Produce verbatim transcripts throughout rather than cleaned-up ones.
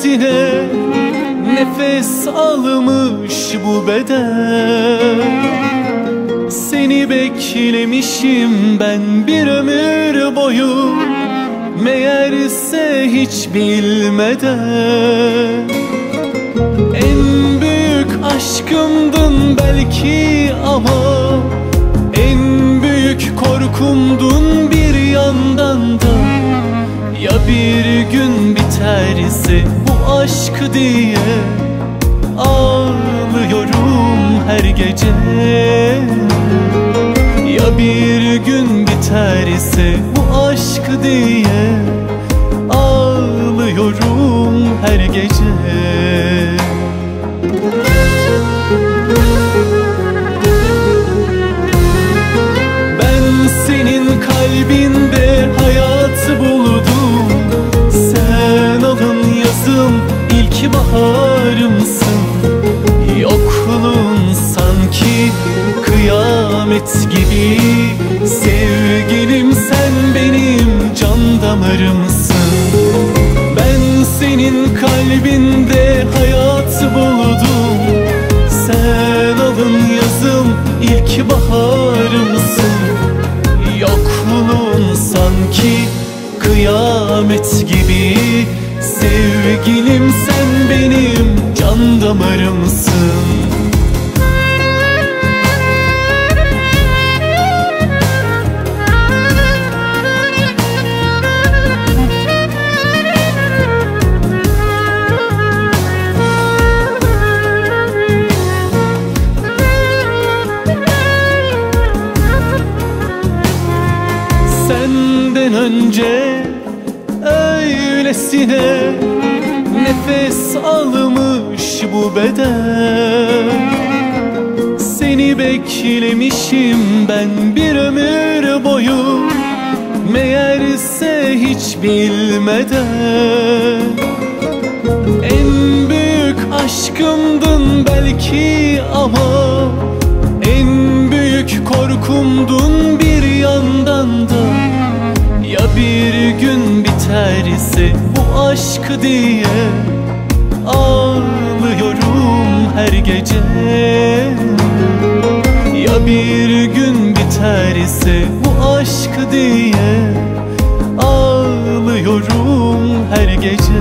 öylesine nefes almış bu beden. Seni beklemişim ben bir ömür boyu, meğerse hiç bilmeden. En büyük aşkımdın belki ama en büyük korkumdun bir yandan da. Ya bir gün biterse bu aşk diye ağlıyorum her gece. Ya bir gün biterse bu aşk diye ağlıyorum her gece. Ben senin kalbinde hayat buldum. Sen alın yazım, ilk baharımsın. Yokluğun sanki kıyamet gibi. Sevgilim sen benim can damarımsın. Ben senin kalbinde hayat buldum. Sen alın yazım, ilk baharımsın. Yokluğun sanki kıyamet gibi. Sevgilim sen benim can damarımsın. Senden önce öylesine nefes almış bu beden. Seni beklemişim ben bir ömür boyu, meğerse hiç bilmeden. En büyük aşkımdın belki ama en büyük korkumdun bir yandan da. Ya bir gün biterse bu aşk diye ağlıyorum her gece. Ya bir gün biterse bu aşk diye ağlıyorum her gece.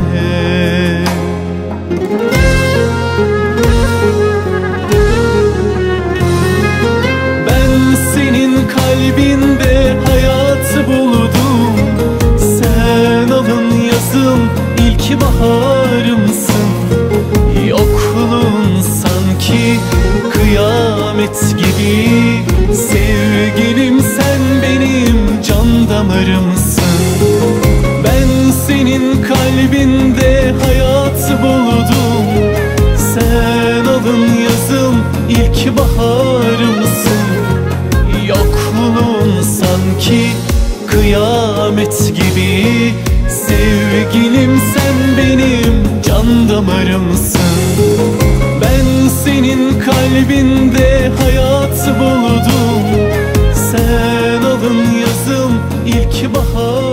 Ben senin kalbinde hayat buldum. Sen alın yazım, ilk baharımsın. Yokluğun sanki kıyamet gibi. Sevgilim sen benim can damarımsın. Ben senin kalbinde hayat buldum. Sen alın yazım, ilk baharımsın. Yokluğun sanki kıyamet gibi. Sevgilim sen benim can damarımsın. Ben senin kalbinde hayat buldum. Sen alın yazım, ilk bahar